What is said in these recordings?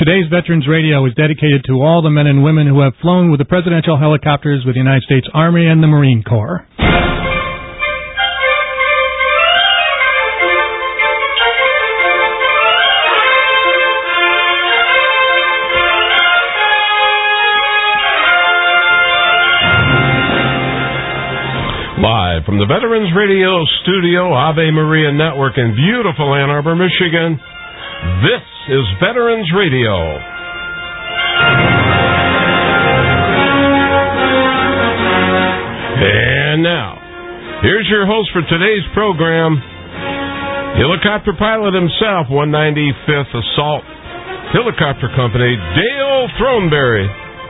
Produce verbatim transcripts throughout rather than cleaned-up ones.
Today's Veterans Radio is dedicated to all the men and women who have flown with the presidential helicopters with the United States Army and the Marine Corps. Live from the Veterans Radio Studio, Ave Maria Network in beautiful Ann Arbor, Michigan, this is Veterans Radio. And now, here's your host for today's program, helicopter pilot himself, one ninety-fifth Assault Helicopter Company, Dale Throneberry.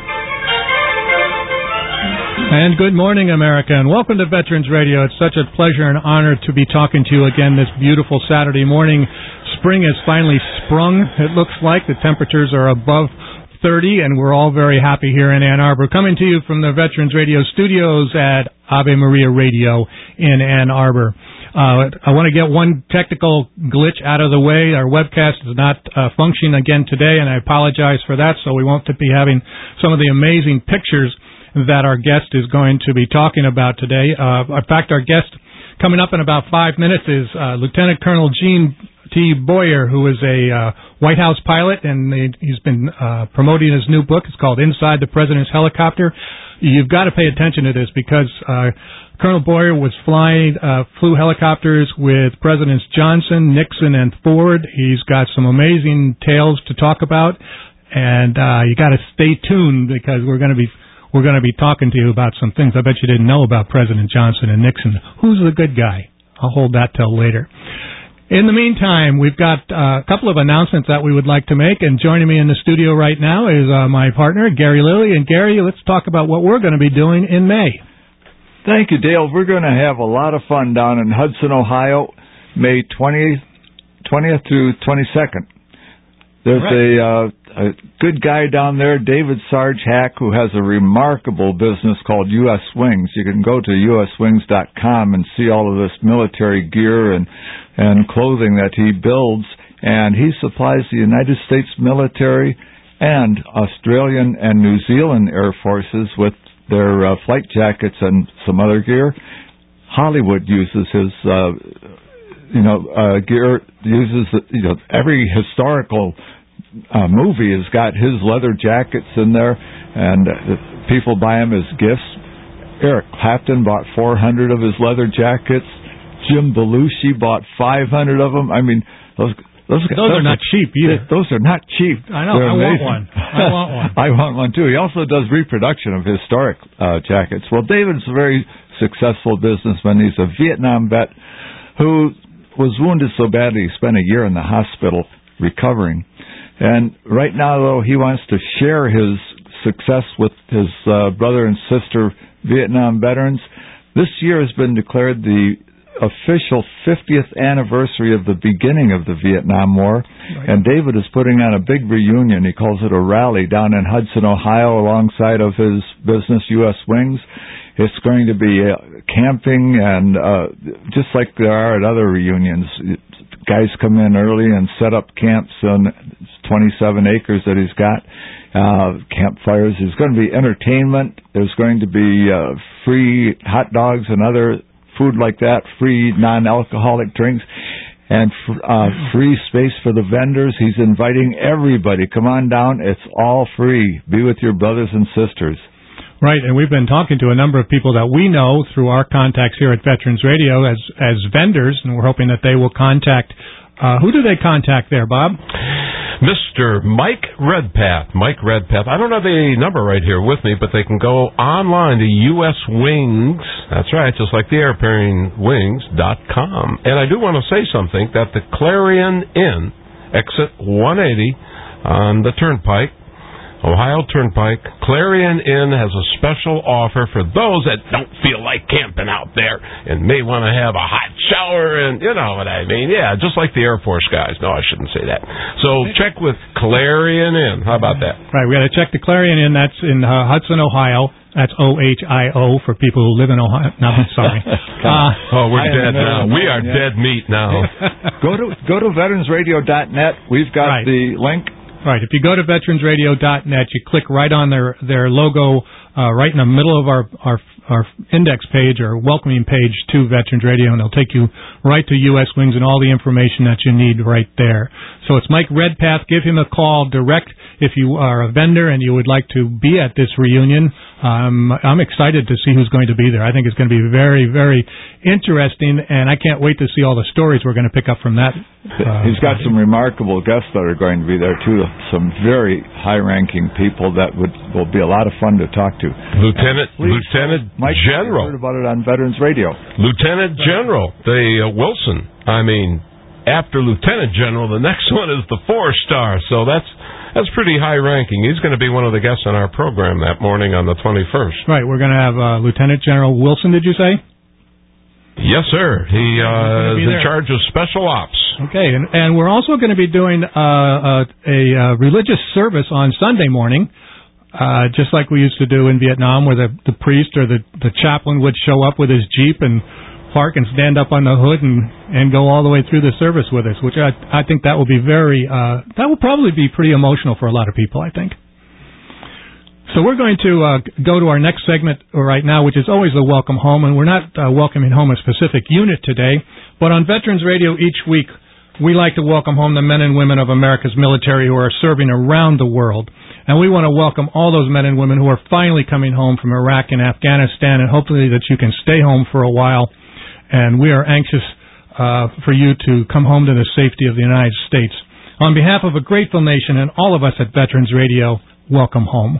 And good morning, America, and welcome to Veterans Radio. It's such a pleasure and honor to be talking to you again this beautiful Saturday morning. Spring has finally sprung, it looks like. The temperatures are above thirty, and we're all very happy here in Ann Arbor. Coming to you from the Veterans Radio studios at Ave Maria Radio in Ann Arbor. Uh, I want to get one technical glitch out of the way. Our webcast is not uh, functioning again today, and I apologize for that, so we won't be having some of the amazing pictures that our guest is going to be talking about today. Uh, in fact, our guest coming up in about five minutes is uh, Lieutenant Colonel Gene T. Boyer, who is a uh, White House pilot, and he's been uh, promoting his new book. It's called Inside the President's Helicopter. You've got to pay attention to this because uh, Colonel Boyer was flying, uh, flew helicopters with Presidents Johnson, Nixon, and Ford. He's got some amazing tales to talk about, and uh, you got to stay tuned because we're going to be We're going to be talking to you about some things I bet you didn't know about President Johnson and Nixon. Who's the good guy? I'll hold that till later. In the meantime, we've got uh, a couple of announcements that we would like to make, and joining me in the studio right now is uh, my partner, Gary Lilly. And Gary, let's talk about what we're going to be doing in May. Thank you, Dale. We're going to have a lot of fun down in Hudson, Ohio, May twentieth, twentieth through twenty-second. There's right. a, uh, a good guy down there, David Sarge Hack, who has a remarkable business called U S Wings. You can go to U S wings dot com and see all of this military gear and, and clothing that he builds. And he supplies the United States military and Australian and New Zealand Air Forces with their uh, flight jackets and some other gear. Hollywood uses his uh, you know, uh, gear, uses, you know, every historical Uh, movie has got his leather jackets in there, and uh, people buy them as gifts. Eric Clapton bought four hundred of his leather jackets. Jim Belushi bought five hundred of them. I mean, those those, those, those are not cheap either. Those are not cheap. I know. I want one. I want one. I want one too. He also does reproduction of historic uh, jackets. Well, David's a very successful businessman. He's a Vietnam vet who was wounded so badly he spent a year in the hospital recovering. And right now, though, he wants to share his success with his uh, brother and sister Vietnam veterans. This year has been declared the official fiftieth anniversary of the beginning of the Vietnam War. Right. And David is putting on a big reunion. He calls it a rally down in Hudson, Ohio, alongside of his business, U S Wings. It's going to be uh, camping and uh, just like there are at other reunions. Guys come in early and set up camps on twenty-seven acres that he's got, uh, campfires. There's going to be entertainment. There's going to be uh, free hot dogs and other food like that, free non-alcoholic drinks, and uh, free space for the vendors. He's inviting everybody. Come on down. It's all free. Be with your brothers and sisters. Right, and we've been talking to a number of people that we know through our contacts here at Veterans Radio as as vendors, and we're hoping that they will contact. Uh, who do they contact there, Bob? Mister Mike Redpath. Mike Redpath. I don't have the number right here with me, but they can go online to U S Wings. That's right, just like the airplane wings dot com. And I do want to say something, that the Clarion Inn, exit one eighty on the Turnpike, Ohio Turnpike, Clarion Inn has a special offer for those that don't feel like camping out there and may want to have a hot shower and, you know what I mean. Yeah, just like the Air Force guys. No, I shouldn't say that. So check with Clarion Inn. How about that? Right, we got to check the Clarion Inn. That's in uh, Hudson, Ohio. That's O H I O for people who live in Ohio. No, I'm sorry. Uh, oh, we're dead now. We are dead meat now. Go to go to veterans radio dot net. We've got right. the link Right. If you go to veterans radio dot net, you click right on their their logo, uh, right in the middle of our, our our index page or welcoming page to Veterans Radio, and it'll take you right to U S Wings and all the information that you need right there. So it's Mike Redpath. Give him a call direct if you are a vendor and you would like to be at this reunion. Um, I'm excited to see who's going to be there. I think it's going to be very, very interesting, and I can't wait to see all the stories we're going to pick up from that. Uh, He's got some remarkable guests that are going to be there, too. Some very high-ranking people that would will be a lot of fun to talk to. Lieutenant Please, Lieutenant Mike, General. heard about it on Veterans Radio. Lieutenant General, the uh, Wilson. I mean, after Lieutenant General, the next one is the four-star. So that's that's pretty high-ranking. He's going to be one of the guests on our program that morning on the twenty-first. Right. We're going to have uh, Lieutenant General Wilson, did you say? Yes, sir. He uh, is in charge of special ops. Okay, and, and we're also going to be doing uh, a, a uh, religious service on Sunday morning, uh, just like we used to do in Vietnam, where the, the priest or the, the chaplain would show up with his Jeep and park and stand up on the hood and, and go all the way through the service with us, which I, I think that will be very, uh, that will probably be pretty emotional for a lot of people, I think. So we're going to uh, go to our next segment right now, which is always the Welcome Home, and we're not uh, welcoming home a specific unit today, but on Veterans Radio each week, we like to welcome home the men and women of America's military who are serving around the world, and we want to welcome all those men and women who are finally coming home from Iraq and Afghanistan, and hopefully that you can stay home for a while, and we are anxious uh, for you to come home to the safety of the United States. On behalf of a grateful nation and all of us at Veterans Radio, welcome home.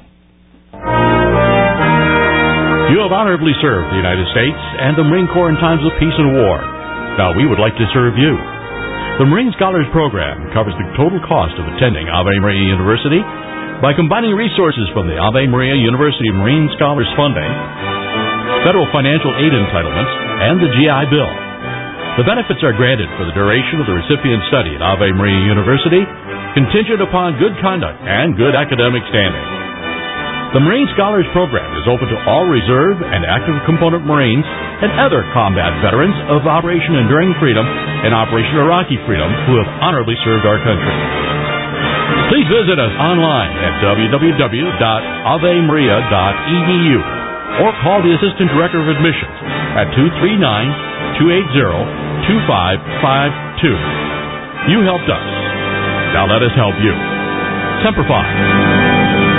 You have honorably served the United States and the Marine Corps in times of peace and war. Now we would like to serve you. The Marine Scholars Program covers the total cost of attending Ave Maria University by combining resources from the Ave Maria University Marine Scholars Funding, federal financial aid entitlements, and the G I Bill. The benefits are granted for the duration of the recipient's study at Ave Maria University, contingent upon good conduct and good academic standing. The Marine Scholars Program is open to all reserve and active component Marines and other combat veterans of Operation Enduring Freedom and Operation Iraqi Freedom who have honorably served our country. Please visit us online at w w w dot ave maria dot e d u or call the Assistant Director of Admissions at two three nine, two eight zero, two five five two. You helped us. Now let us help you. Semper Fi.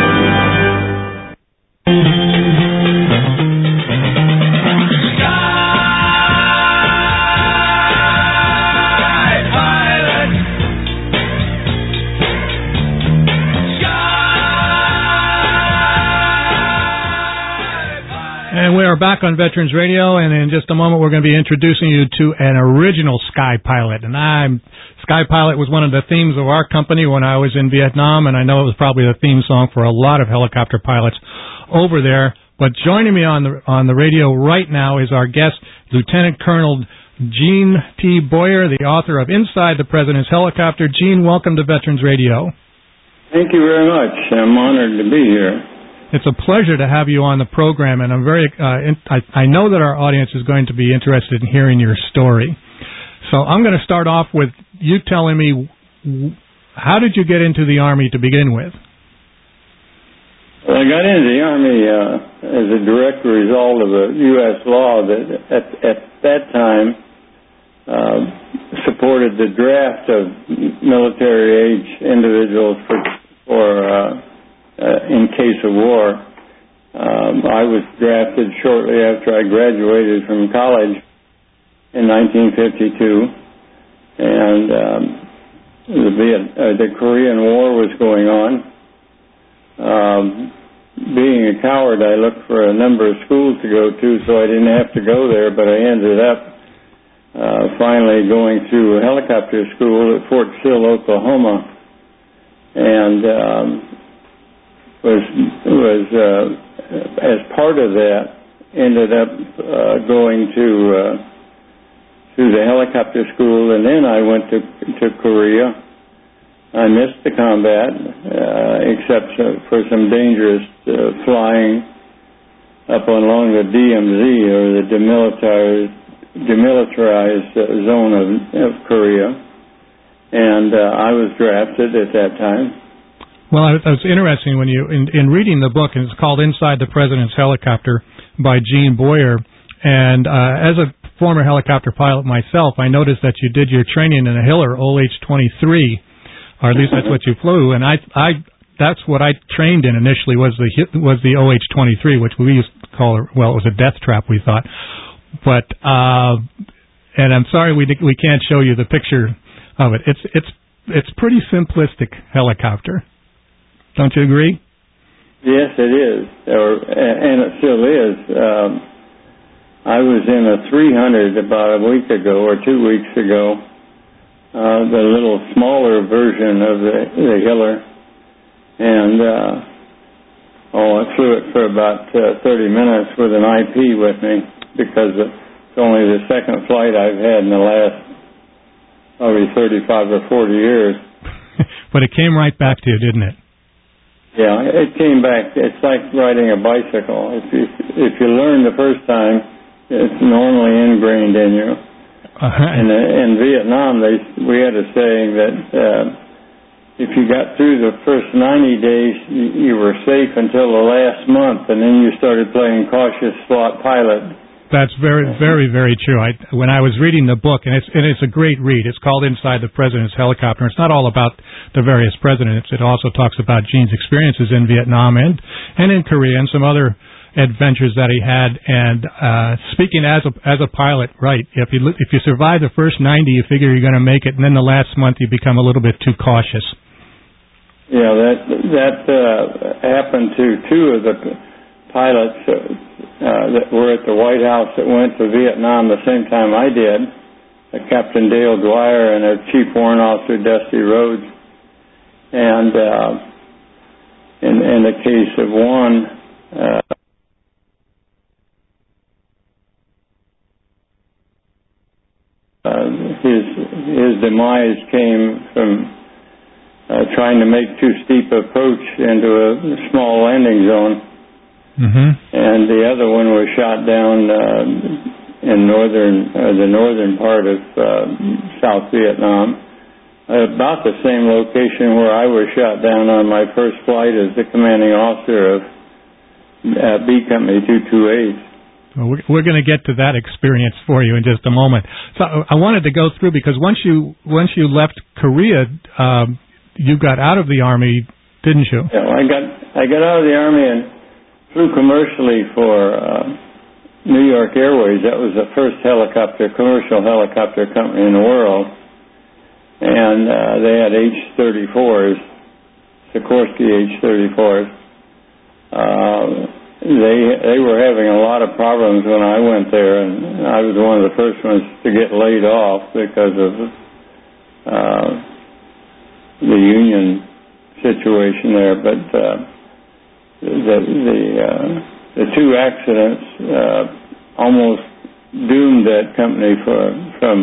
And we are back on Veterans Radio, and in just a moment we're going to be introducing you to an original Sky Pilot. And I'm Sky Pilot was one of the themes of our company when I was in Vietnam, and I know it was probably the theme song for a lot of helicopter pilots over there. But joining me on the on the radio right now is our guest, Lieutenant Colonel Gene T. Boyer, the author of Inside the President's Helicopter. Gene, welcome to Veterans Radio. Thank you very much. I'm honored to be here. It's a pleasure to have you on the program, and I'm very. Uh, in, I, I know that our audience is going to be interested in hearing your story. So I'm going to start off with you telling me, how did you get into the Army to begin with? Well, I got into the Army uh, as a direct result of a U S law that at, at that time uh, supported the draft of military-age individuals for, for uh, uh, in case of war. Um, I was drafted shortly after I graduated from college in nineteen fifty-two, and um, the, Viet- uh, the Korean War was going on. Um, being a coward, I looked for a number of schools to go to, so I didn't have to go there, but I ended up uh, finally going to helicopter school at Fort Sill, Oklahoma, and um, was, was uh, as part of that, ended up uh, going to uh, to the helicopter school, and then I went to to Korea. I missed the combat, uh, except for some dangerous uh, flying up along the D M Z, or the demilitarized, demilitarized uh, zone of, of Korea, and uh, I was drafted at that time. Well, it was interesting when you, in, in reading the book, and it's called Inside the President's Helicopter by Gene Boyer, and uh, as a former helicopter pilot myself, I noticed that you did your training in a Hiller O H twenty-three, or at least that's what you flew, and I, I, that's what I trained in initially was the was the O H twenty-three, which we used to call, well, it was a death trap, we thought, but, uh, and I'm sorry we we can't show you the picture of it. It's it's it's pretty simplistic helicopter. Don't you agree? Yes, it is, or and it still is. Um, I was in a three hundred about a week ago or two weeks ago, uh, the little smaller version of the, the Hiller, and uh, oh, I flew it for about uh, thirty minutes with an I P with me because it's only the second flight I've had in the last probably thirty-five or forty years. But it came right back to you, didn't it? Yeah, it came back. It's like riding a bicycle. If you if you learn the first time, it's normally ingrained in you. Uh-huh. And uh, in Vietnam, they we had a saying that uh, if you got through the first ninety days, you, you were safe until the last month, and then you started playing cautious slot pilot. That's very, very, very true. I, when I was reading the book, and it's, and it's a great read. It's called Inside the President's Helicopter. It's not all about the various presidents. It also talks about Gene's experiences in Vietnam and, and in Korea and some other adventures that he had. And uh, speaking as a as a pilot, right? If you if you survive the first ninety, you figure you're going to make it, and then the last month you become a little bit too cautious. Yeah, that that uh, happened to two of the pilots uh, uh, that were at the White House that went to Vietnam the same time I did, uh, Captain Dale Dwyer and uh, Chief Warrant Officer Dusty Rhodes. And uh, in, in the case of one, uh, uh, his his demise came from uh, trying to make too steep an approach into a small landing zone. Mm-hmm. And the other one was shot down uh, in northern, uh, the northern part of uh, South Vietnam, uh, about the same location where I was shot down on my first flight as the commanding officer of uh, B Company two twenty-eight. Well, we're, we're going to get to that experience for you in just a moment. So I wanted to go through because once you once you left Korea, um, you got out of the Army, didn't you? Yeah, well, I got I got out of the Army and flew commercially for uh, New York Airways. That was the first helicopter, commercial helicopter company in the world. And uh, they had H thirty-fours, Sikorsky H thirty-fours. Uh, they they were having a lot of problems when I went there, and I was one of the first ones to get laid off because of uh, the union situation there. But uh, The the, uh, the two accidents uh, almost doomed that company for, from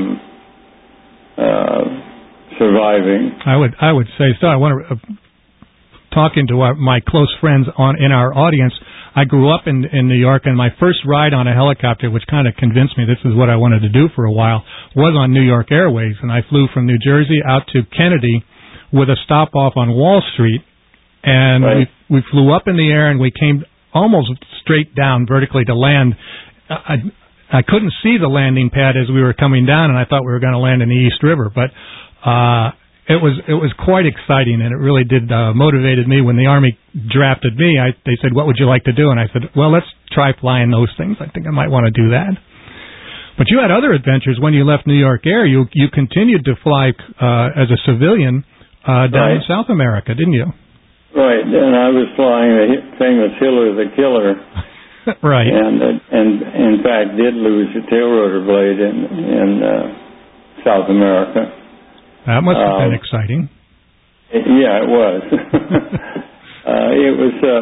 uh, surviving. I would I would say so. I want to uh, talking to our, my close friends on in our audience. I grew up in in New York, and my first ride on a helicopter, which kind of convinced me this is what I wanted to do for a while, was on New York Airways, and I flew from New Jersey out to Kennedy with a stop off on Wall Street. And right. we, we flew up in the air, and we came almost straight down vertically to land. I, I couldn't see the landing pad as we were coming down, and I thought we were going to land in the East River. But uh, it was it was quite exciting, and it really did uh, motivated me. When the Army drafted me, I, they said, "What would you like to do?" And I said, "Well, let's try flying those things. I think I might want to do that." But you had other adventures when you left New York Air. You you continued to fly uh, as a civilian uh, down right. in South America, didn't you? Right, and I was flying the famous Hiller the Killer. Right. And, uh, and in fact, did lose a tail rotor blade in, in uh, South America. That must have um, been exciting. It, yeah, it was. uh, it was, uh,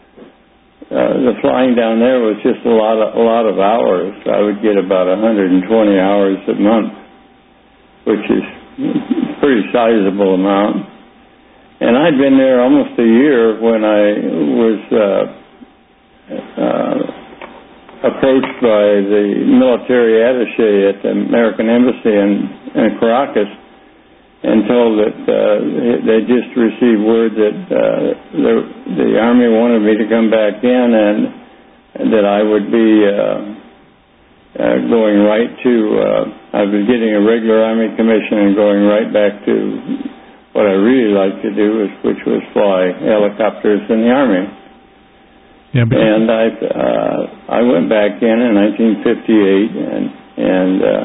uh, the flying down there was just a lot of, a lot of hours. I would get about one hundred twenty hours a month, which is a pretty sizable amount. And I'd been there almost a year when I was uh, uh, approached by the military attaché at the American Embassy in, in Caracas and told that uh, they just received word that uh, the, the Army wanted me to come back in, and, and that I would be uh, uh, going right to, uh, I was getting a regular Army commission and going right back to what I really liked to do, was, which was fly helicopters in the Army. Yeah, but and I uh, I went back in in nineteen fifty-eight, and, and uh,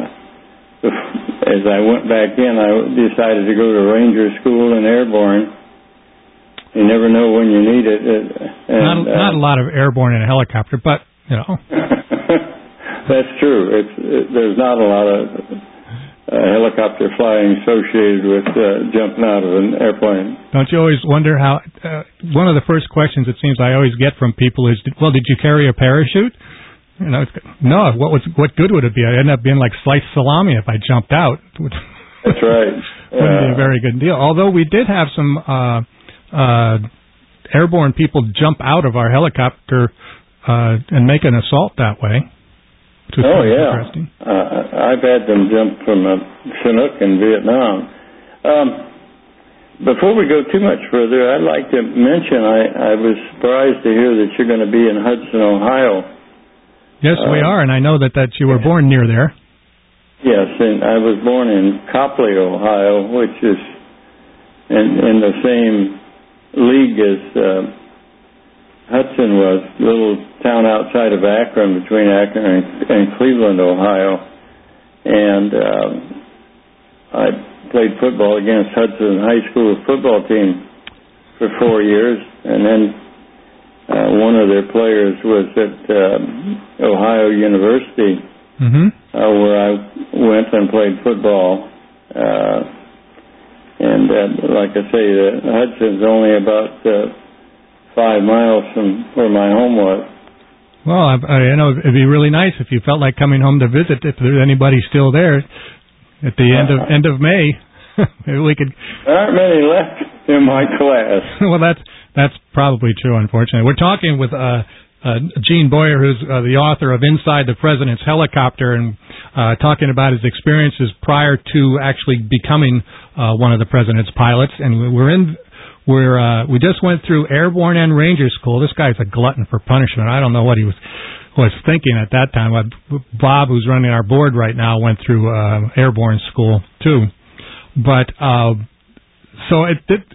as I went back in, I decided to go to Ranger School in Airborne. You never know when you need it. And, not, not uh, a lot of airborne in a helicopter, but, you know. That's true. It's, it, there's not a lot of uh, helicopter flying associated with uh, jumping out of an airplane. Don't you always wonder how... Uh, one of the first questions it seems I always get from people is, well, did you carry a parachute? You know, no. What was what good would it be? I'd end up being like sliced salami if I jumped out. That's right. Wouldn't uh, be a very good deal. Although we did have some uh, uh, airborne people jump out of our helicopter uh, and make an assault that way. Which was oh yeah. Interesting. Uh, I've had them jump from a Chinook in Vietnam. Um, before we go too much further, I'd like to mention I, I was surprised to hear that you're going to be in Hudson, Ohio. Yes, we are, and I know that, that you were born near there. Yes, and I was born in Copley, Ohio, which is in, in the same league as uh, Hudson was, a little town outside of Akron, between Akron and, and Cleveland, Ohio. And um, I played football against Hudson High School football team for four years, and then Uh, one of their players was at uh, Ohio University, mm-hmm. uh, where I went and played football. Uh, and uh, like I say, uh, Hudson's only about uh, five miles from where my home was. Well, I, I, you know, it'd be really nice if you felt like coming home to visit. If there's anybody still there at the end of end of May, maybe we could. There aren't many left in my class. Well, that's. That's probably true, unfortunately. We're talking with uh, uh, Gene Boyer, who's uh, the author of Inside the President's Helicopter, and uh, talking about his experiences prior to actually becoming uh, one of the President's pilots. And we're in, we're uh, we just went through Airborne and Ranger School. This guy's a glutton for punishment. I don't know what he was was thinking at that time. Bob, who's running our board right now, went through uh, Airborne School too. But uh, so it did.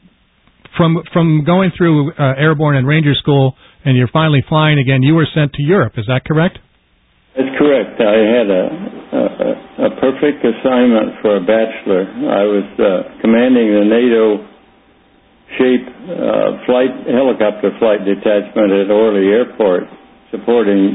From from going through uh, Airborne and Ranger School, and you're finally flying again, you were sent to Europe. Is that correct? That's correct. I had a a, a perfect assignment for a bachelor. I was uh, commanding the NATO shape uh, flight helicopter flight detachment at Orly Airport, supporting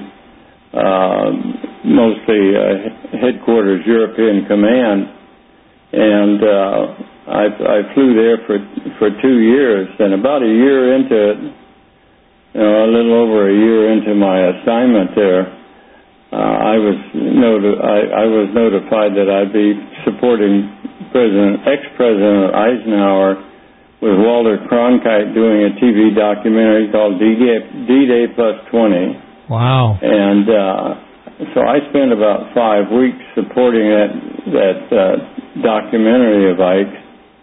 uh, mostly uh, headquarters European command, and. Uh, I, I flew there for for two years, and about a year into it, you know, a little over a year into my assignment there, uh, I was noti- I, I was notified that I'd be supporting President ex-President Eisenhower with Walter Cronkite doing a T V documentary called D-Day Plus twenty. Wow! And uh, so I spent about five weeks supporting that that uh, documentary of Ike.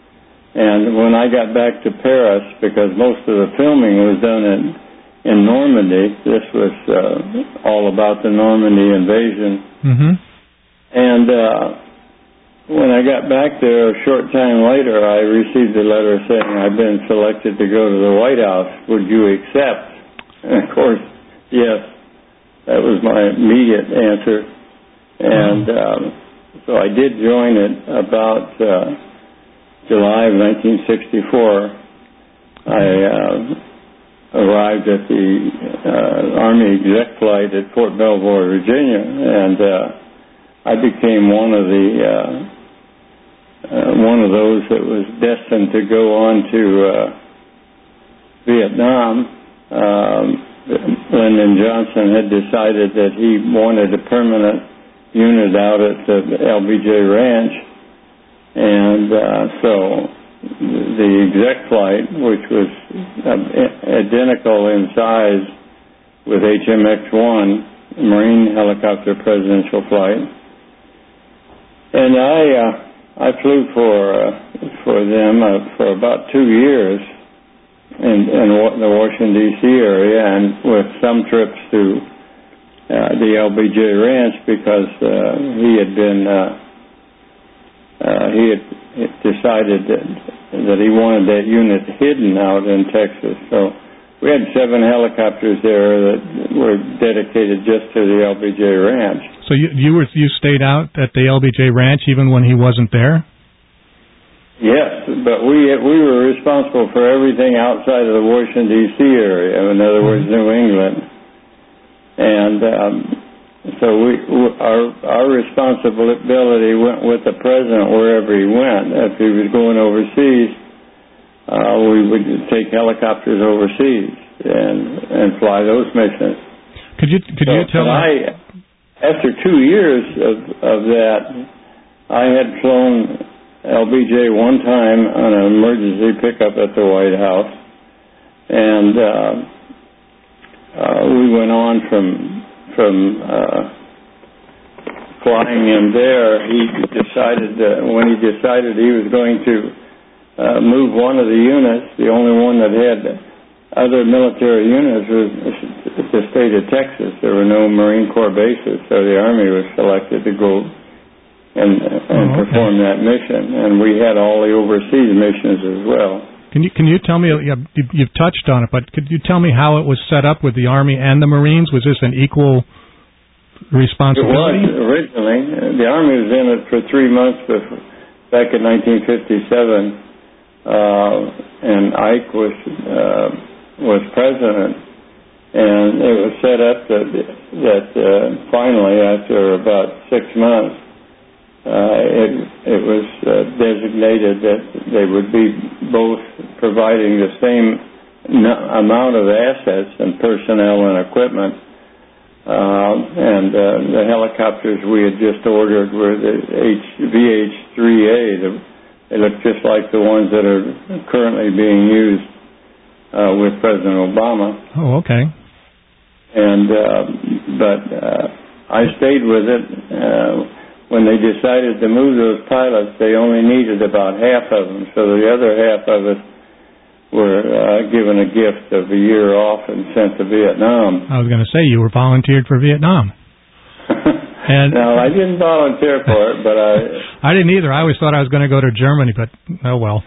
And when I got back to Paris, because most of the filming was done in, in Normandy, this was uh, all about the Normandy invasion. Mm-hmm. And uh, when I got back there a short time later, I received a letter saying I've been selected to go to the White House. Would you accept? And of course, yes. That was my immediate answer. And um, so I did join it about... Uh, July of nineteen sixty-four, I uh, arrived at the uh, Army exec flight at Fort Belvoir, Virginia, and uh, I became one of the uh, uh, one of those that was destined to go on to uh, Vietnam. Um, Lyndon Johnson had decided that he wanted a permanent unit out at the L B J Ranch. And uh, so the exec flight, which was uh, identical in size with H M X one, Marine helicopter presidential flight, and I uh, I flew for uh, for them uh, for about two years in, in the Washington D C area, and with some trips to uh, the L B J Ranch because uh, he had been uh, uh, he had decided that that he wanted that unit hidden out in Texas. So we had seven helicopters there that were dedicated just to the L B J Ranch. So you you were you stayed out at the L B J Ranch even when he wasn't there? Yes, but we we were responsible for everything outside of the Washington D C area. In other words, New England, and um, so we our our responsibility went with the president wherever he went. If he was going overseas, uh, we would take helicopters overseas and and fly those missions. Could you could so, you tell me? I, after two years of of that, I had flown L B J one time on an emergency pickup at the White House, and uh, uh, we went on from from uh, flying him there. He decided that when he decided he was going to uh, move one of the units, the only one that had other military units was the state of Texas. There were no Marine Corps bases, so the Army was selected to go and, and oh, okay. perform that mission, and we had all the overseas missions as well. Can you can you tell me? You've touched on it, but could you tell me how it was set up with the Army and the Marines? Was this an equal responsibility? It was originally. The Army was in it for three months before, back in nineteen fifty-seven, uh, and Ike was uh, was president, and it was set up that that uh, finally, after about six months. Uh, it, it was uh, designated that they would be both providing the same no- amount of assets and personnel and equipment. Uh, and uh, the helicopters we had just ordered were the H, V H three A. The, they look just like the ones that are currently being used uh, with President Obama. Oh, okay. And uh, but uh, I stayed with it. Uh, When they decided to move those pilots, they only needed about half of them. So the other half of us were uh, given a gift of a year off and sent to Vietnam. I was going to say, you were volunteered for Vietnam. And no, I didn't volunteer for it, but I... I didn't either. I always thought I was going to go to Germany, but oh well.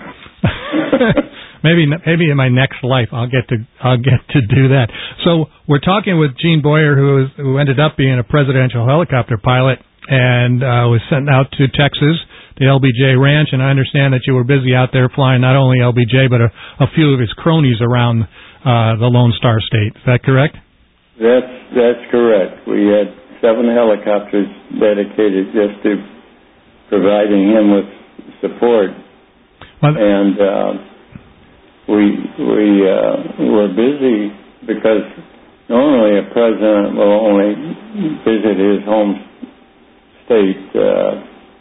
maybe maybe in my next life I'll get to I'll get to do that. So we're talking with Gene Boyer, who is who ended up being a presidential helicopter pilot, and uh, was sent out to Texas, the L B J Ranch, and I understand that you were busy out there flying not only L B J, but a, a few of his cronies around uh, the Lone Star State. Is that correct? That's, that's correct. We had seven helicopters dedicated just to providing him with support. Well, and uh, we, we uh, were busy because normally a president will only visit his home state uh,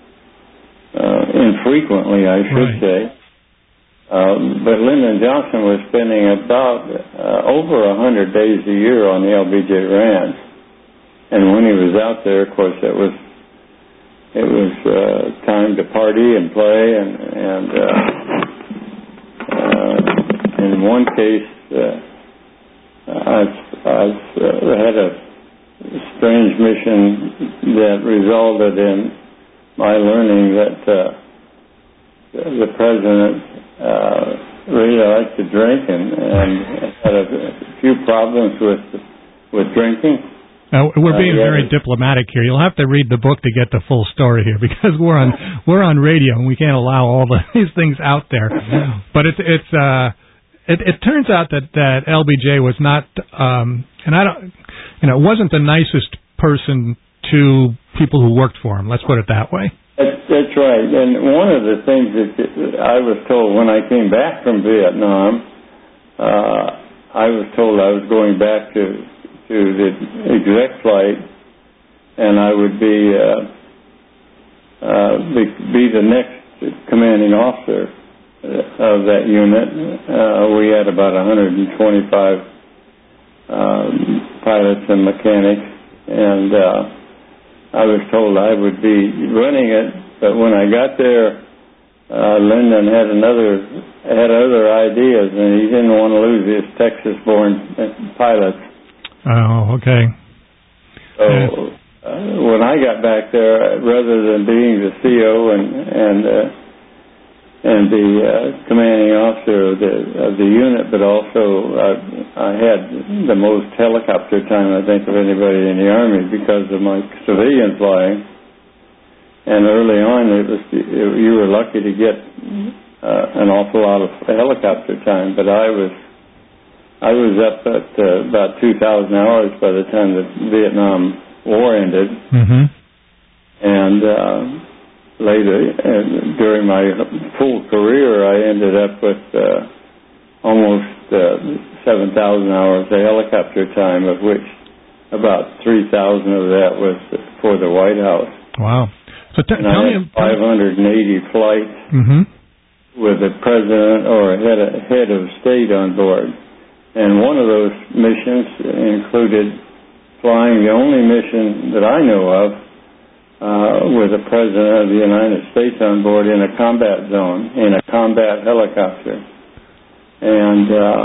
uh, infrequently, I should right. say. Um, but Lyndon Johnson was spending about uh, over a hundred days a year on the L B J Ranch, and when he was out there, of course, it was it was uh, time to party and play, and and uh, uh, in one case, uh, I've, I've uh, had a strange mission that resulted in my learning that uh, the president uh, really liked to drink and, and had a few problems with with drinking. Now, we're being uh, yeah. very diplomatic here. You'll have to read the book to get the full story here, because we're on we're on radio and we can't allow all the, these things out there. But it's it's uh, it, it turns out that that L B J was not, um, and I don't. You know, wasn't the nicest person to people who worked for him. Let's put it that way. That's, that's right. And one of the things that I was told when I came back from Vietnam, uh, I was told I was going back to to the exec flight, and I would be uh, uh, be, be the next commanding officer of that unit. Uh, we had about one hundred twenty-five um, pilots and mechanics, and uh, I was told I would be running it but when I got there, uh, Lyndon had another had other ideas, and he didn't want to lose his Texas-born pilots. Oh, okay. So uh, when I got back there, rather than being the C O and and uh, and the uh, commanding officer of the of the unit, but also uh, I had the most helicopter time, I think, of anybody in the Army because of my civilian flying. And early on, it was you were lucky to get uh, an awful lot of helicopter time. But I was I was up at uh, about two thousand hours by the time the Vietnam War ended. Mm-hmm. And uh, later, uh, during my full career, I ended up with uh, almost uh, seven thousand hours of helicopter time, of which about three thousand of that was for the White House. Wow. So t- and tell I me, had five hundred eighty flights mm-hmm. with a president or a head of, head of state on board. And one of those missions included flying the only mission that I know of uh, with the president of the United States on board in a combat zone, in a combat helicopter. And uh,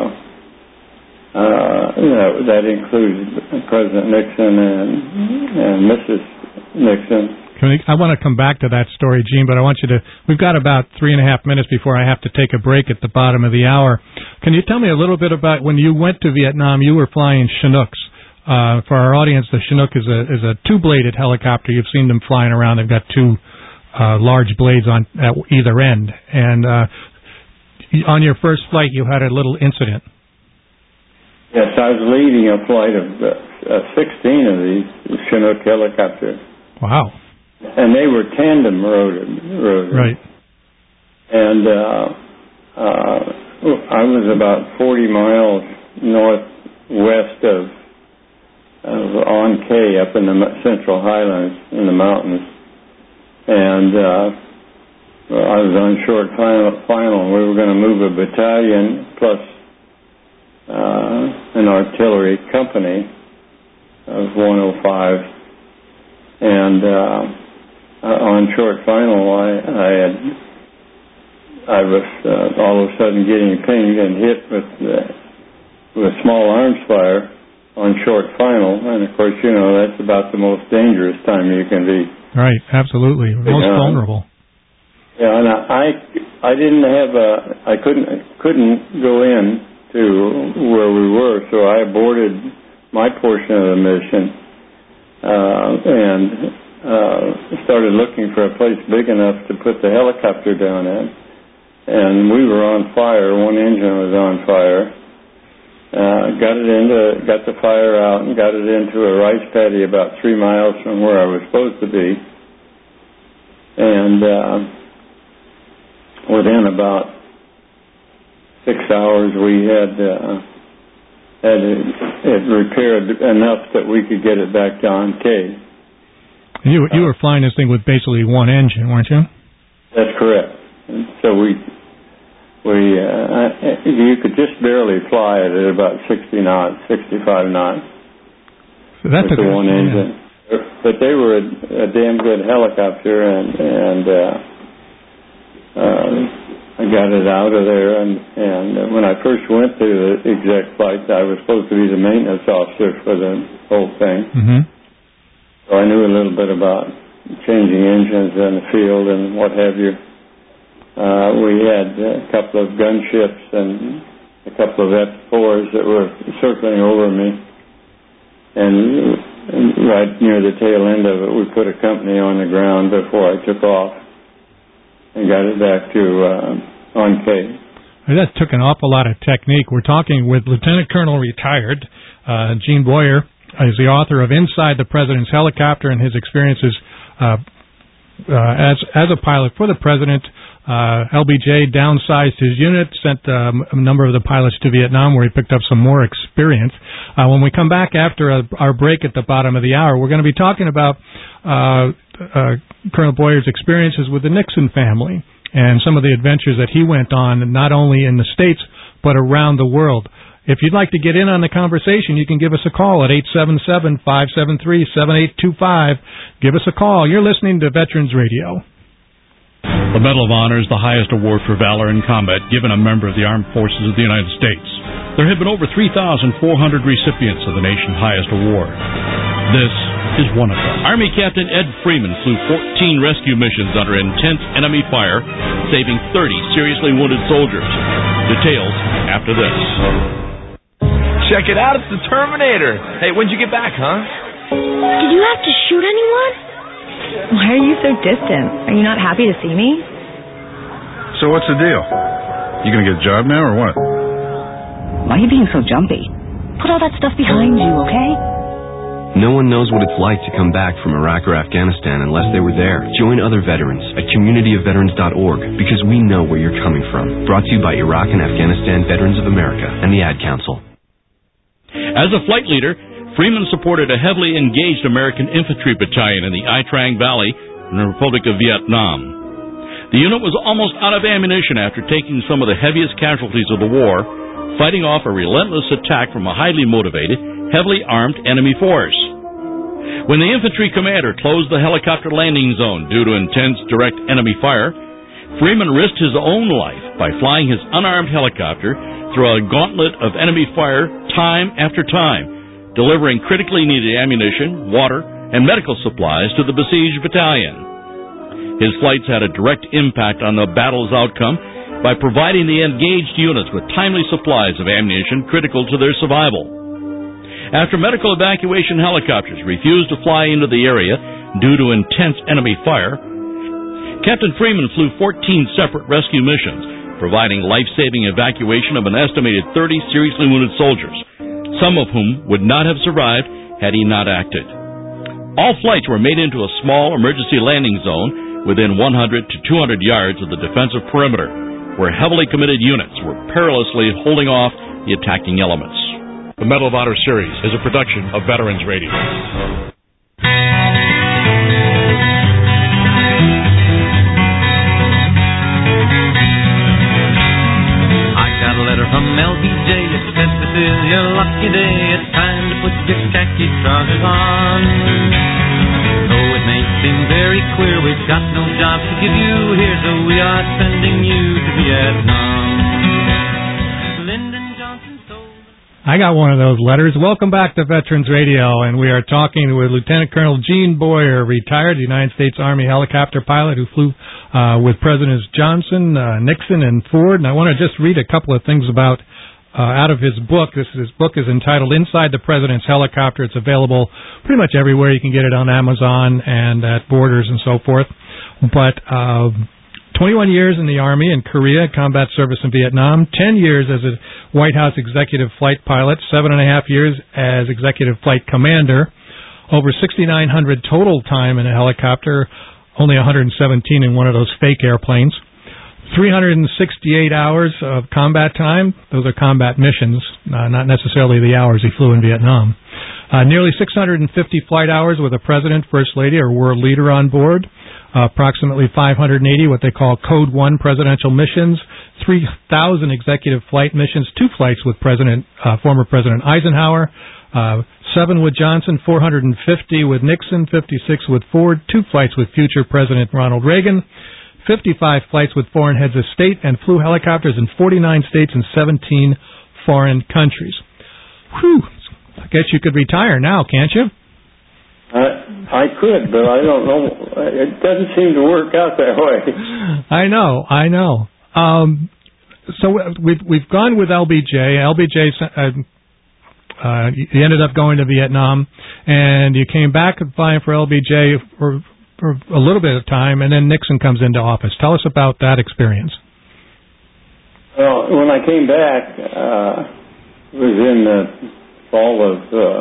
uh, you know, that includes President Nixon and, and Missus Nixon. Can we, I want to come back to that story, Gene, but I want you to, we've got about three and a half minutes before I have to take a break at the bottom of the hour. Can you tell me a little bit about when you went to Vietnam, you were flying Chinooks. Uh, for our audience, the Chinook is a, is a two-bladed helicopter. You've seen them flying around. They've got two uh, large blades on at either end. And uh, on your first flight, you had a little incident. Yes, I was leading a flight of uh, uh, sixteen of these Chinook helicopters. Wow. And they were tandem rotor, rotor. Right. And uh, uh, I was about forty miles northwest of, of On Cay, up in the Central Highlands in the mountains. And uh, well, I was on short final, final. We were going to move a battalion plus uh, an artillery company of one oh five. And uh, Uh, on short final, I, I had I was uh, all of a sudden getting pinged and hit with uh, with small arms fire on short final, and of course, you know that's about the most dangerous time you can be. Right, absolutely, most uh, vulnerable. Yeah, and I I didn't have a I couldn't couldn't go in to where we were, so I aborted my portion of the mission uh, and. Uh, started looking for a place big enough to put the helicopter down in, and we were on fire. One engine was on fire. Uh, got it into, got the fire out, and got it into a rice paddy about three miles from where I was supposed to be. And uh, within about six hours, we had uh, had it, it repaired enough that we could get it back to On Cay. You you were flying this thing with basically one engine, weren't you? That's correct. So we we uh, you could just barely fly it at about sixty knots, sixty-five knots. So that's with a the one yeah. engine. But they were a, a damn good helicopter, and and uh, uh, I got it out of there. And and when I first went to the exec flight, I was supposed to be the maintenance officer for the whole thing. Mm-hmm. So I knew a little bit about changing engines in the field and what have you. Uh, we had a couple of gunships and a couple of F fours that were circling over me. And, and right near the tail end of it, we put a company on the ground before I took off and got it back to uh, On Cay. That took an awful lot of technique. We're talking with Lieutenant Colonel retired uh, Gene Boyer. Is the author of Inside the President's Helicopter and his experiences uh, uh, as as a pilot for the President. Uh, L B J downsized his unit, sent um, a number of the pilots to Vietnam where he picked up some more experience. Uh, when we come back after a, our break at the bottom of the hour, we're going to be talking about uh, uh, Colonel Boyer's experiences with the Nixon family and some of the adventures that he went on, not only in the States, but around the world. If you'd like to get in on the conversation, you can give us a call at eight seven seven, five seven three, seven eight two five. Give us a call. You're listening to Veterans Radio. The Medal of Honor is the highest award for valor in combat given a member of the Armed Forces of the United States. There have been over three thousand four hundred recipients of the nation's highest award. This is one of them. Army Captain Ed Freeman flew fourteen rescue missions under intense enemy fire, saving thirty seriously wounded soldiers. Details after this. Check it out, it's the Terminator. Hey, when'd you get back, huh? Did you have to shoot anyone? Why are you so distant? Are you not happy to see me? So what's the deal? You gonna get a job now or what? Why are you being so jumpy? Put all that stuff behind you, okay? No one knows what it's like to come back from Iraq or Afghanistan unless they were there. Join other veterans at community of veterans dot org because we know where you're coming from. Brought to you by Iraq and Afghanistan Veterans of America and the Ad Council. As a flight leader, Freeman supported a heavily engaged American infantry battalion in the Ai Trang Valley in the Republic of Vietnam. The unit was almost out of ammunition after taking some of the heaviest casualties of the war, fighting off a relentless attack from a highly motivated, heavily armed enemy force. When the infantry commander closed the helicopter landing zone due to intense direct enemy fire, Freeman risked his own life by flying his unarmed helicopter through a gauntlet of enemy fire time after time, delivering critically needed ammunition, water, and medical supplies to the besieged battalion. His flights had a direct impact on the battle's outcome by providing the engaged units with timely supplies of ammunition critical to their survival. After medical evacuation helicopters refused to fly into the area due to intense enemy fire, Captain Freeman flew fourteen separate rescue missions, providing life-saving evacuation of an estimated thirty seriously wounded soldiers, some of whom would not have survived had he not acted. All flights were made into a small emergency landing zone within one hundred to two hundred yards of the defensive perimeter, where heavily committed units were perilously holding off the attacking elements. The Medal of Honor series is a production of Veterans Radio. From L B J, it says this is your lucky day. It's time to put your khaki trousers on. Though it may seem very queer, we've got no jobs to give you. Here's a we are sending you to Vietnam. Lyndon Johnson told us. I got one of those letters. Welcome back to Veterans Radio, and we are talking with Lieutenant Colonel Gene Boyer, retired United States Army helicopter pilot who flew Uh, with Presidents Johnson, uh, Nixon, and Ford. And I want to just read a couple of things about uh, out of his book. This his book is entitled Inside the President's Helicopter. It's available pretty much everywhere. You can get it on Amazon and at Borders and so forth. But uh, twenty-one years in the Army in Korea, combat service in Vietnam, ten years as a White House executive flight pilot, seven and a half years as executive flight commander, over sixty-nine hundred total time in a helicopter, only one hundred seventeen in one of those fake airplanes. three hundred sixty-eight hours of combat time. Those are combat missions, uh, not necessarily the hours he flew in Vietnam. Uh, nearly six hundred fifty flight hours with a president, first lady, or world leader on board. Uh, approximately five hundred eighty what they call Code one presidential missions. three thousand executive flight missions. Two flights with President, uh, former President Eisenhower. Uh, seven with Johnson, four hundred fifty with Nixon, fifty-six with Ford, two flights with future President Ronald Reagan, fifty-five flights with foreign heads of state, and flew helicopters in forty-nine states and seventeen foreign countries. Whew! I guess you could retire now, can't you? I, I could, but I don't know. It doesn't seem to work out that way. I know, I know. Um, so we've, we've gone with L B J. L B J... Uh, Uh, you ended up going to Vietnam, and you came back and flying for L B J for, for a little bit of time, and then Nixon comes into office. Tell us about that experience. Well, when I came back, uh, it was in the fall of uh,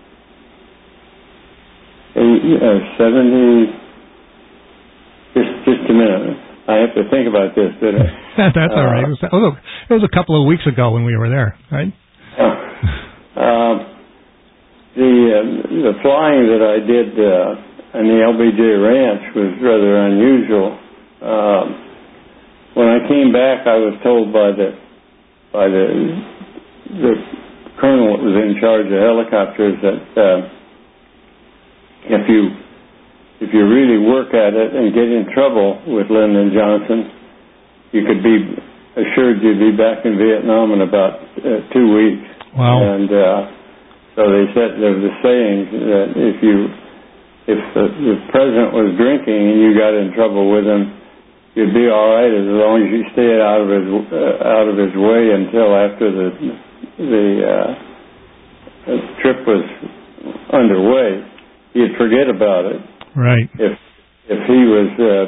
eight, uh, seventy. Just, just a minute. I have to think about this, didn't I? That's all right. It was, it was a couple of weeks ago when we were there, right? Uh, Uh, the uh, the flying that I did uh, on the L B J ranch was rather unusual. Um, when I came back, I was told by the by the the colonel that was in charge of helicopters that uh, if you if you really work at it and get in trouble with Lyndon Johnson, you could be assured you'd be back in Vietnam in about uh, two weeks. Wow. And uh, so they said, there was a saying that if you, if the, the president was drinking and you got in trouble with him, you'd be all right as long as you stayed out of his uh, out of his way until after the the uh, trip was underway. You'd forget about it. Right. If if he was uh,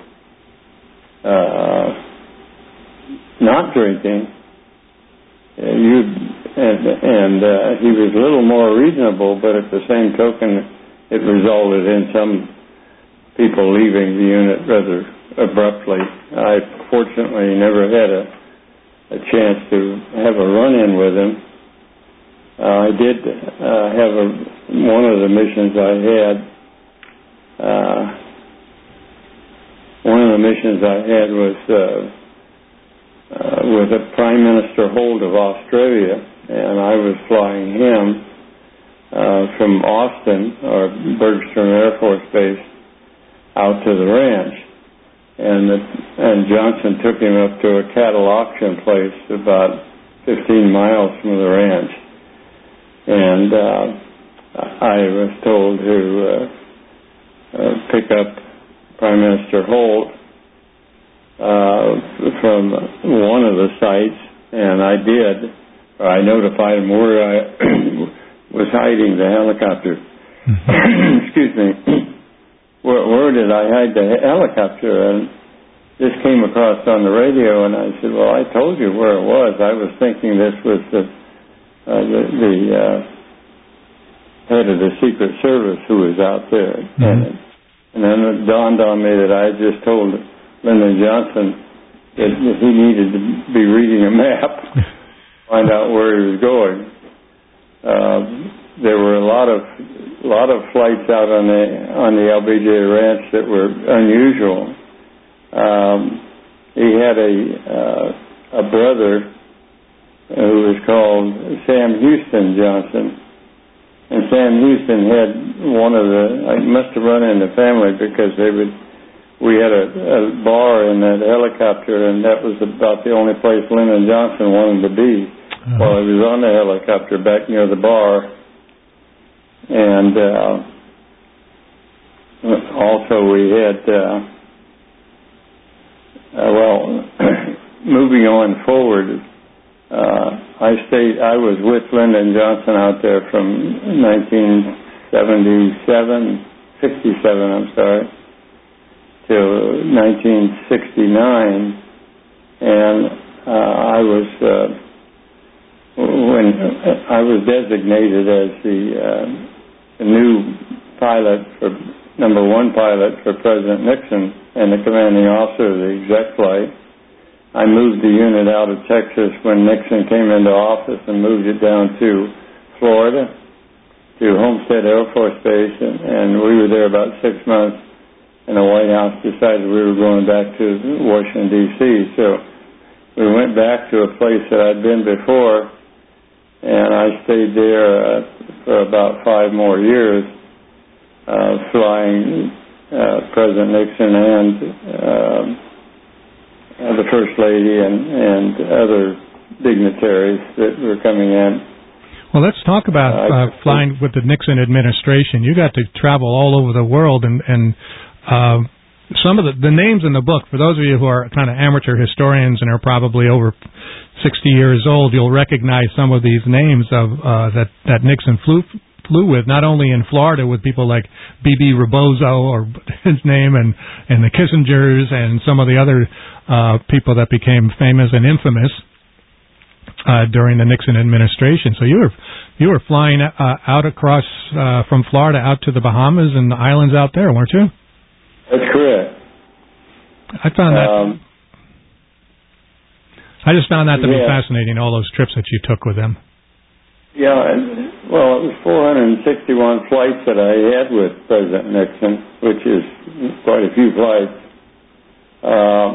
uh, not drinking, uh, you and and uh, he was a little more reasonable, but at the same token, it resulted in some people leaving the unit rather abruptly. I fortunately never had a a chance to have a run-in with him. Uh, I did uh, have a one of the missions I had. Uh, one of the missions I had was uh, uh, with the Prime Minister Holt of Australia, and I was flying him uh, from Austin or Bergstrom Air Force Base out to the ranch, and the, and Johnson took him up to a cattle auction place about fifteen miles from the ranch, and uh, I was told to uh, uh, pick up Prime Minister Holt uh, from one of the sites, and I did. Or I notified him where I was hiding the helicopter. Mm-hmm. Excuse me. Where, where did I hide the helicopter? And this came across on the radio, and I said, well, I told you where it was. I was thinking this was the uh, the, the uh, head of the Secret Service who was out there. Mm-hmm. And, and then it dawned on me that I had just told Lyndon Johnson that, that he needed to be reading a map, find out where he was going. Uh, there were a lot of a lot of flights out on the on the L B J ranch that were unusual. Um, he had a uh, a brother who was called Sam Houston Johnson, and Sam Houston had one of the. I must have run in the family because they would. We had a, a bar in that helicopter, and that was about the only place Lyndon Johnson wanted to be uh-huh. while he was on the helicopter, back near the bar. And uh, also we had, uh, uh, well, moving on forward, uh, I stayed, I was with Lyndon Johnson out there from nineteen seventy-seven, sixty-seven, I'm sorry, till nineteen sixty-nine, and uh, I was uh, when I was designated as the, uh, the new pilot for number one pilot for President Nixon and the commanding officer of the exec flight. I moved the unit out of Texas when Nixon came into office and moved it down to Florida, to Homestead Air Force Base, and, and we were there about six months. And the White House decided we were going back to Washington, D C So we went back to a place that I'd been before, and I stayed there uh, for about five more years, uh, flying uh, President Nixon and uh, the First Lady and, and other dignitaries that were coming in. Well, let's talk about uh, flying with the Nixon administration. You got to travel all over the world, and, and Uh, some of the, the names in the book, for those of you who are kind of amateur historians and are probably over sixty years old, you'll recognize some of these names of uh, that, that Nixon flew flew with, not only in Florida with people like B B Rebozo, or his name, and, and the Kissingers and some of the other uh, people that became famous and infamous uh, during the Nixon administration. So you were you were flying uh, out across uh, from Florida out to the Bahamas and the islands out there, weren't you? That's correct. I found that. Um, I just found that to yeah. be fascinating. All those trips that you took with them. Yeah, well, it was four hundred sixty-one flights that I had with President Nixon, which is quite a few flights. Uh,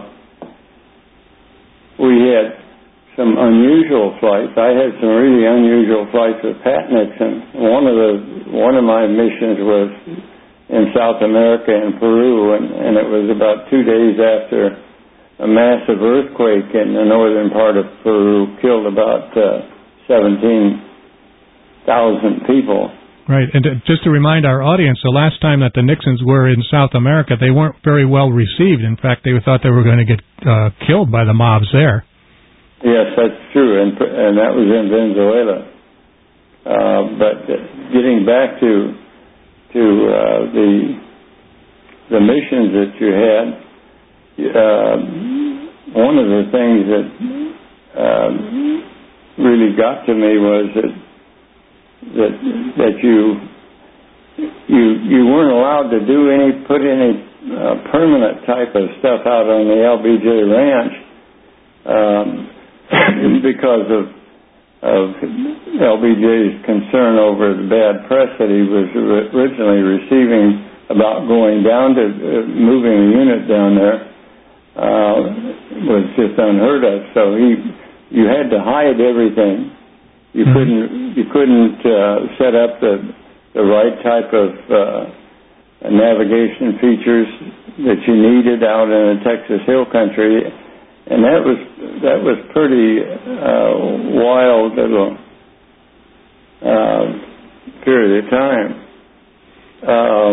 we had some unusual flights. I had some really unusual flights with Pat Nixon. One of the one of my missions was in South America and Peru, and, and it was about two days after a massive earthquake in the northern part of Peru killed about uh, seventeen thousand people. Right, and just to remind our audience, the last time that the Nixons were in South America, they weren't very well received. In fact, they thought they were going to get uh, killed by the mobs there. Yes, that's true, and and that was in Venezuela. Uh, but getting back to to uh, the the missions that you had, uh, one of the things that uh, really got to me was that. that that you you you weren't allowed to do any put any uh, permanent type of stuff out on the L B J ranch um, because of of L B J's concern over the bad press that he was originally receiving about going down to uh, moving the unit down there uh, was just unheard of. So he you had to hide everything. You couldn't you couldn't uh, set up the the right type of uh, navigation features that you needed out in the Texas Hill Country, and that was that was pretty uh, wild little uh, period of time. Uh,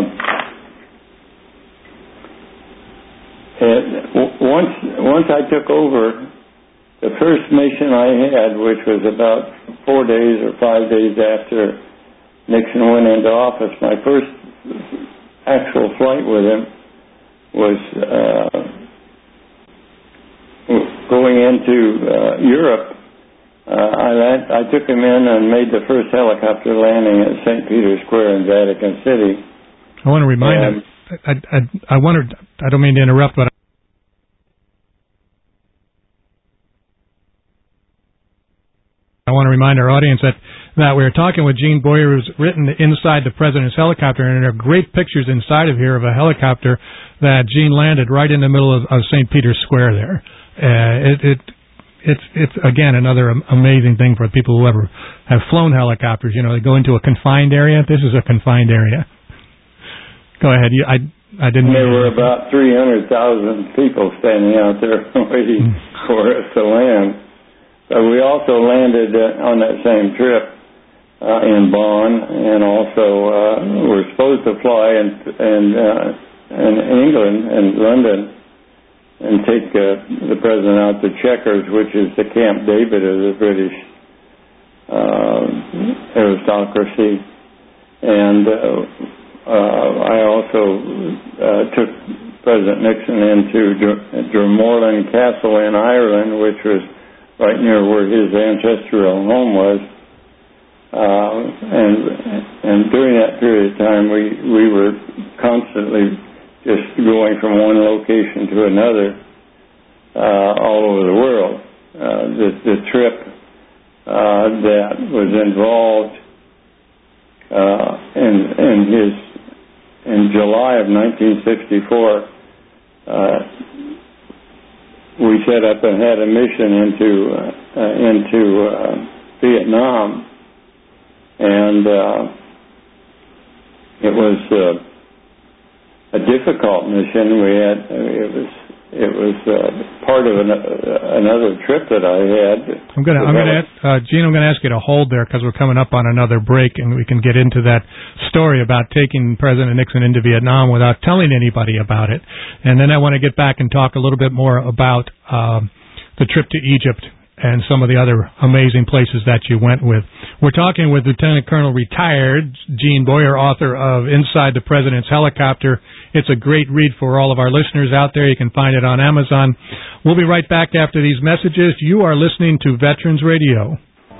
and once once I took over. The first mission I had, which was about four days or five days after Nixon went into office, my first actual flight with him was uh, going into uh, Europe. Uh, I, land, I took him in and made the first helicopter landing at Saint Peter's Square in Vatican City. I want to remind him. I, I, I wondered. I don't mean to interrupt, but. I want to remind our audience that, that we were talking with Gene Boyer, who's written Inside the President's Helicopter, and there are great pictures inside of here of a helicopter that Gene landed right in the middle of, of Saint Peter's Square there. Uh, it, it, it's, it's, again, another amazing thing for people who ever have flown helicopters. You know, they go into a confined area. This is a confined area. Go ahead. You, I, I didn't. There were about three hundred thousand people standing out there waiting for us to land. Uh, we also landed uh, on that same trip uh, in Bonn, and also uh, were supposed to fly in in, uh, in England and London and take uh, the president out to Chequers, which is the Camp David of the British uh, aristocracy. And uh, uh, I also uh, took President Nixon into Drumorland Castle in Ireland, which was right near where his ancestral home was, uh, and and during that period of time, we we were constantly just going from one location to another uh, all over the world. Uh, the the trip uh, that was involved uh, in in his in July of nineteen sixty-four. Uh, We set up and had a mission into uh, into uh, Vietnam, and uh, it was uh, a difficult mission. We had it was it was uh, part of an, uh, another trip that I had. I'm gonna I'm gonna ask, uh, Gene. I'm gonna ask you to hold there because we're coming up on another break, and we can get into that story about taking President Nixon into Vietnam without telling anybody about it. And then I want to get back and talk a little bit more about um, the trip to Egypt and some of the other amazing places that you went with. We're talking with Lieutenant Colonel retired Gene Boyer, author of Inside the President's Helicopter. It's a great read for all of our listeners out there. You can find it on Amazon. We'll be right back after these messages. You are listening to Veterans Radio.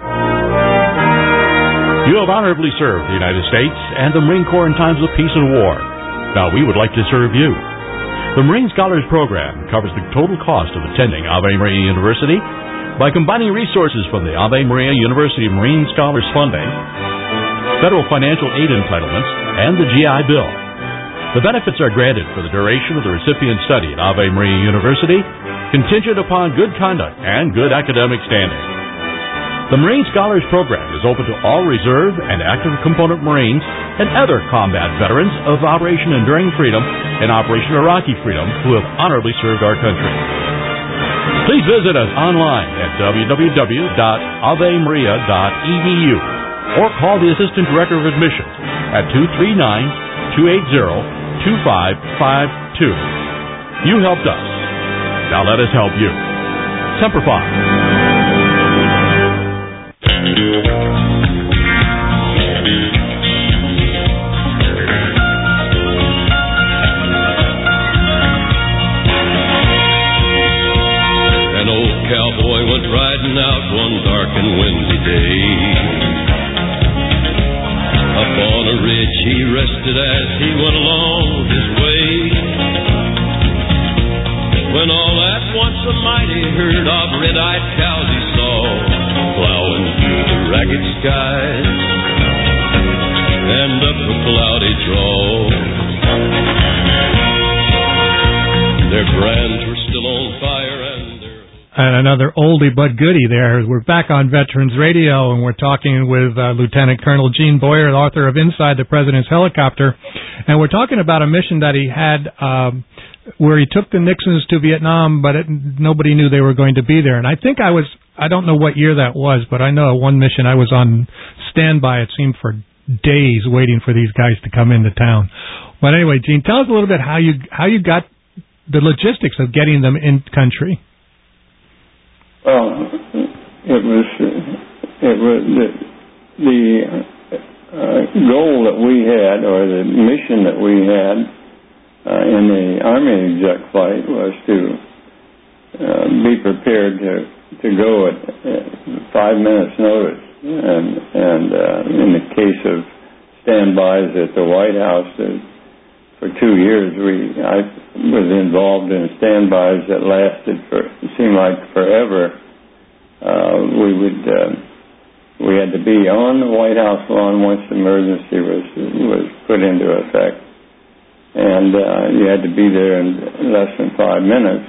You have honorably served the United States and the Marine Corps in times of peace and war. Now we would like to serve you. The Marine Scholars Program covers the total cost of attending Ave Maria University by combining resources from the Ave Maria University Marine Scholars Funding, federal financial aid entitlements, and the G I Bill. The benefits are granted for the duration of the recipient's study at Ave Maria University, contingent upon good conduct and good academic standing. The Marine Scholars Program is open to all reserve and active component Marines and other combat veterans of Operation Enduring Freedom and Operation Iraqi Freedom who have honorably served our country. Please visit us online at w w w dot ave maria dot e d u or call the Assistant Director of Admissions at two three nine, two eight zero, two five five two. You helped us. Now let us help you. Semper Fi. An old cowboy went riding out one dark and windy day. Up on a ridge he rested as he went along his way, when all at once a mighty herd of red-eyed cows he saw plowing through the ragged skies and up a cloudy draw. Their brands were still on fire and their... And another oldie but goodie there. We're back on Veterans Radio, and we're talking with uh, Lieutenant Colonel Gene Boyer, author of Inside the President's Helicopter, and we're talking about a mission that he had um, where he took the Nixons to Vietnam, but it, nobody knew they were going to be there. And I think I was, I don't know what year that was, but I know one mission I was on standby, it seemed, for days waiting for these guys to come into town. But anyway, Gene, tell us a little bit how you how you got the logistics of getting them in country. Well, it was it was the, the uh, goal that we had, or the mission that we had uh, in the Army Exec flight, was to uh, be prepared to to go at, at five minutes notice, and and uh, in the case of standbys at the White House, uh, for two years we I was involved in standbys that lasted for, it seemed like forever. Uh, we would uh, we had to be on the White House lawn once the emergency was was put into effect, and uh, you had to be there in less than five minutes.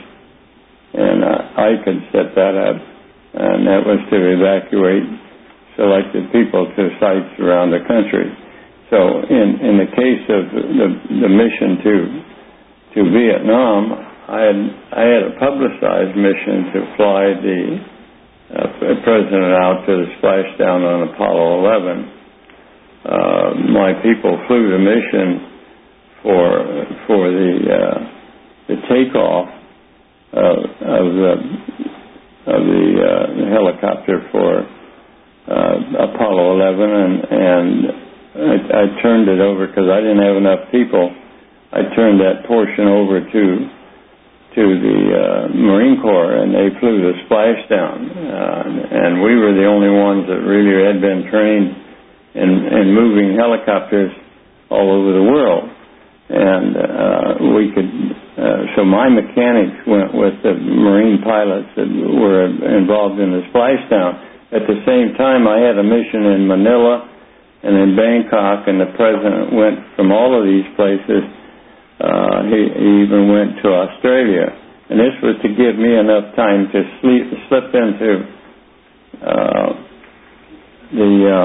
And uh, I could set that up, and that was to evacuate selected people to sites around the country. So in, in the case of the, the mission to to Vietnam, I had I had a publicized mission to fly the uh, president out to the splashdown on Apollo eleven. Uh, my people flew the mission for for the uh, the takeoff of, of the of the uh, helicopter for uh, Apollo eleven, and and I, I turned it over because I didn't have enough people. I turned that portion over to to the uh, Marine Corps, and they flew the splashdown. Uh, and we were the only ones that really had been trained in, in moving helicopters all over the world. And uh, we could. Uh, so my mechanics went with the Marine pilots that were involved in the splashdown. At the same time, I had a mission in Manila and in Bangkok, and the president went from all of these places. Uh, he, he even went to Australia, and this was to give me enough time to sleep, slip into uh, the uh,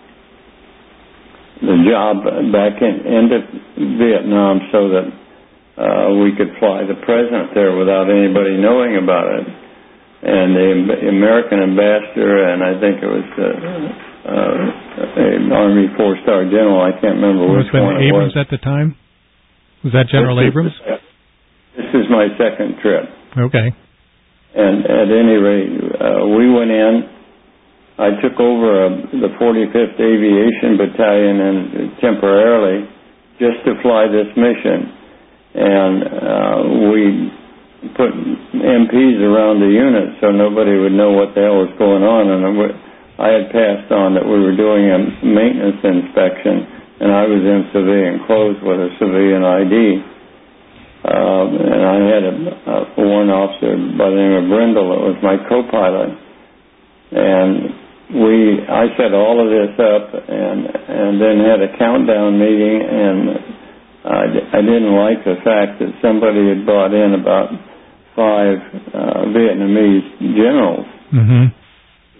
the job back in, into Vietnam, so that uh, we could fly the president there without anybody knowing about it. And the American ambassador, and I think it was uh, uh, an Army four-star general, I can't remember which one it was. Abrams at the time? Was that General this Abrams? Is, this is my second trip. Okay. And at any rate, uh, we went in. I took over uh, the forty-fifth Aviation Battalion and temporarily just to fly this mission. And uh, we put M Ps around the unit so nobody would know what the hell was going on. And I had passed on that we were doing a maintenance inspection, and I was in civilian clothes with a civilian I D. Uh, and I had a, a warrant officer by the name of Brindle that was my co-pilot. And we, I set all of this up, and and then had a countdown meeting, and I, I didn't like the fact that somebody had brought in about five uh, Vietnamese generals mm-hmm. to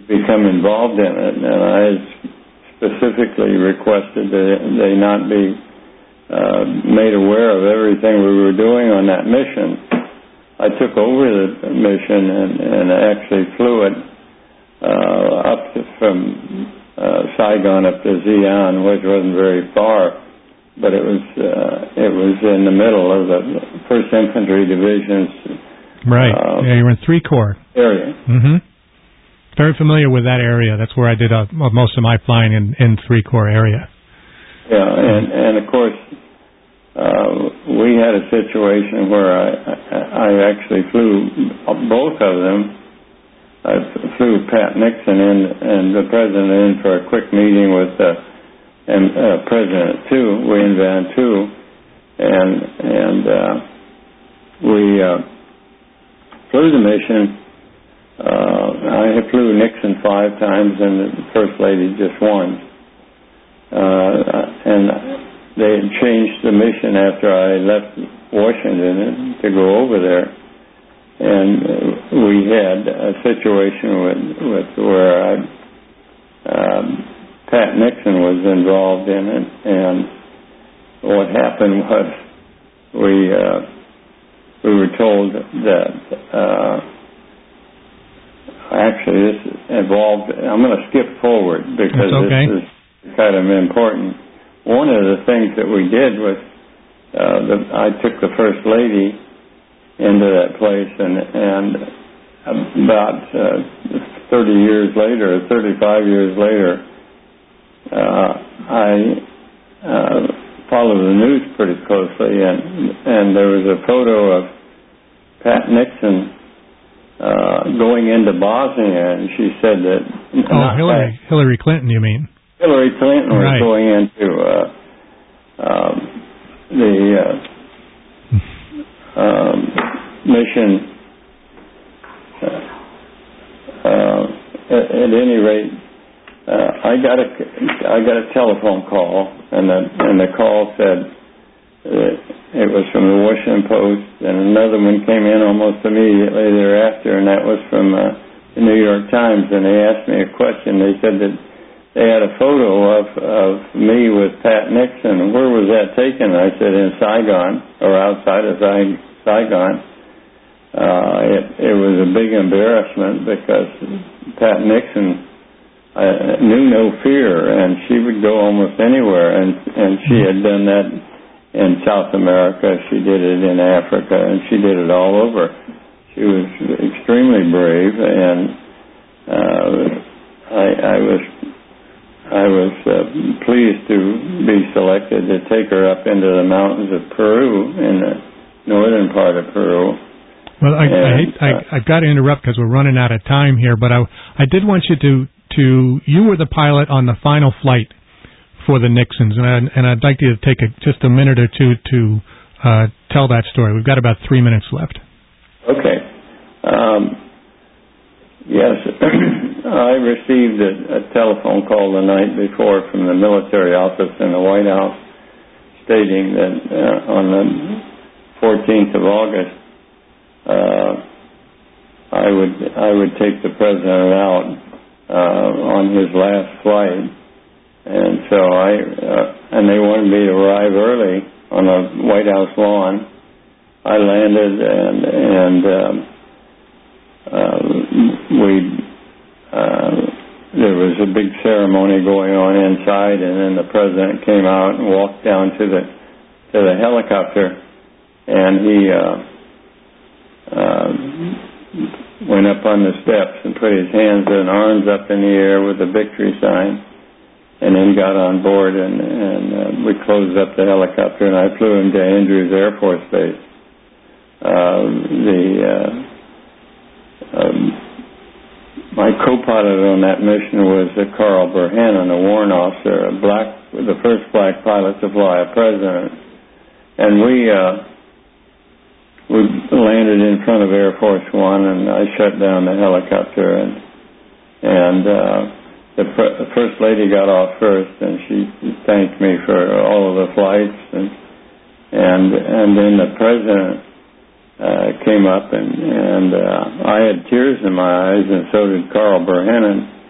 become involved in it, and I specifically requested that they not be uh, made aware of everything we were doing on that mission. I took over the mission and, and actually flew it uh, up to, from uh, Saigon up to Xi'an, which wasn't very far, but it was uh, it was in the middle of the First Infantry Division's right. Uh, yeah, you were in three Corps area. Mm-hmm. Very familiar with that area. That's where I did uh, most of my flying in in three Corps area. Yeah, and and of course uh, we had a situation where I I actually flew both of them. I flew Pat Nixon in and the president in for a quick meeting with uh, and uh, President Tu, Nguyen Van Tu, and and uh, we uh, flew the mission. Uh, I flew Nixon five times and the First Lady just once. Uh, and they had changed the mission after I left Washington to go over there. And we had a situation with, with where I, um, Pat Nixon was involved in it, and what happened was we uh, we were told that uh, actually this involved. I'm going to skip forward because okay. this is kind of important. One of the things that we did was uh, the, I took the First Lady into that place, and, and about uh, thirty years later, thirty-five years later, uh, I uh, followed the news pretty closely, and and there was a photo of Pat Nixon uh, going into Bosnia, and she said that oh Hillary Pat, Hillary Clinton, you mean? Hillary Clinton was right. going into uh, um, the. Uh, Um, mission. Uh, uh, at, at any rate, uh, I got a I got a telephone call, and the and the call said that it was from the Washington Post, and another one came in almost immediately thereafter, and that was from uh, the New York Times, and they asked me a question. They said that they had a photo of of me with Pat Nixon. Where was that taken? I said in Saigon, or outside of Saigon. Uh, it, it was a big embarrassment because Pat Nixon uh, knew no fear, and she would go almost anywhere, and, and she had done that in South America, she did it in Africa, and she did it all over. She was extremely brave, and uh, I, I was I was uh, pleased to be selected to take her up into the mountains of Peru, in the northern part of Peru. Well, I, and, I hate, I, I've got to interrupt because we're running out of time here, but I, I did want you to, to, you were the pilot on the final flight for the Nixons, and, I, and I'd like you to take a, just a minute or two to uh, tell that story. We've got about three minutes left. Okay. Um, yes, I received a, a telephone call the night before from the military office in the White House stating that uh, on the fourteenth of August, Uh, I would I would take the president out uh, on his last flight, and so I uh, and they wanted me to arrive early on the White House lawn. I landed, and and um, uh, we uh, there was a big ceremony going on inside, and then the president came out and walked down to the to the helicopter, and he. Uh, Uh, went up on the steps and put his hands and arms up in the air with a victory sign, and then got on board, and, and uh, we closed up the helicopter, and I flew him to Andrews Air Force Base. Uh, the uh, um, my co-pilot on that mission was uh, Carl Burhannon, a warrant officer, a black, the first black pilot to fly a president, and we. Uh, We landed in front of Air Force One, and I shut down the helicopter, and and uh, the, pr- the First Lady got off first, and she thanked me for all of the flights, and and and then the President uh, came up, and and uh, I had tears in my eyes, and so did Carl Burhannon,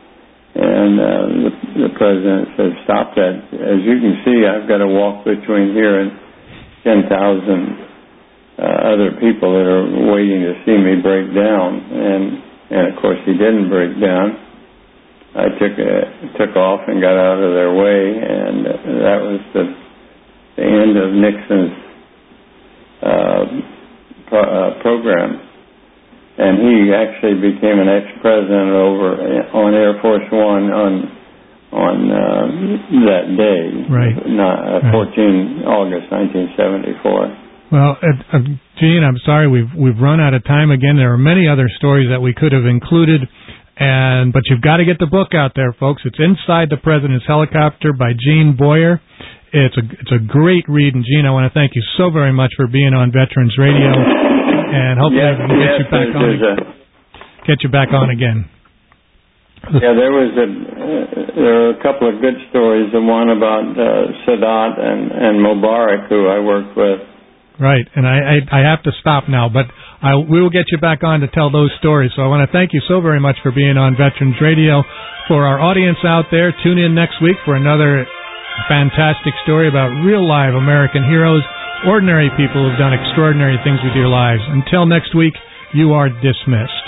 And uh, the, the president said, stop that. As you can see, I've got to walk between here and ten thousand uh, other people that are waiting to see me break down. And, and of course, he didn't break down. I took uh, took off and got out of their way, and uh, that was the, the end of Nixon's uh, pro, uh, program. And he actually became an ex-president over on Air Force One on on uh, that day, right? Not, uh, right. fourteen August nineteen seventy-four. Well, uh, uh, Gene, I'm sorry we've we've run out of time again. There are many other stories that we could have included, and but you've got to get the book out there, folks. It's Inside the President's Helicopter by Gene Boyer. It's a it's a great read, and Gene, I want to thank you so very much for being on Veterans Radio. And hopefully yes, we can get yes, you back on. A, get you back on again. Yeah, there was a uh, there were a couple of good stories. The one about uh, Sadat and, and Mubarak, who I worked with. Right, and I, I I have to stop now, but I we will get you back on to tell those stories. So I want to thank you so very much for being on Veterans Radio. For our audience out there, tune in next week for another fantastic story about real live American heroes. Ordinary people who've done extraordinary things with your lives. Until next week, you are dismissed.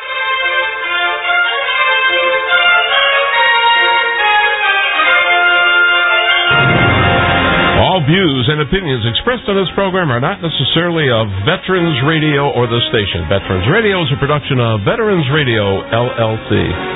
All views and opinions expressed on this program are not necessarily of Veterans Radio or the station. Veterans Radio is a production of Veterans Radio, L L C.